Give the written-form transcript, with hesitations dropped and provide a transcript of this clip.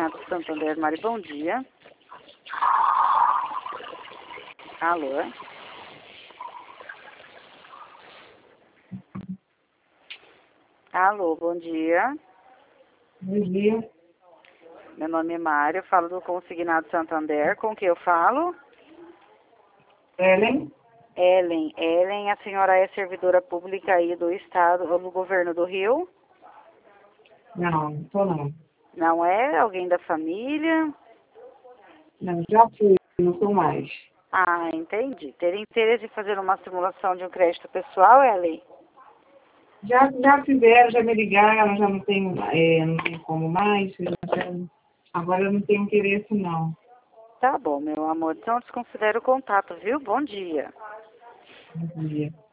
Consignado Santander, Mari, bom dia. Alô? Alô, bom dia. Bom dia. Meu nome é Mário, eu falo do Consignado Santander. Com quem eu falo? Ellen? Ellen, a senhora é servidora pública aí do Estado, ou do Governo do Rio? Não, tô não. Não é? Alguém da família? Não, já fui, não sou mais. Ah, entendi. Teria interesse em fazer uma simulação de um crédito pessoal, Ellen? Já fizeram, já me ligaram, já não tenho, não tenho como mais. Agora eu não tenho interesse, não. Tá bom, meu amor. Então desconsidero o contato, viu? Bom dia. Bom dia.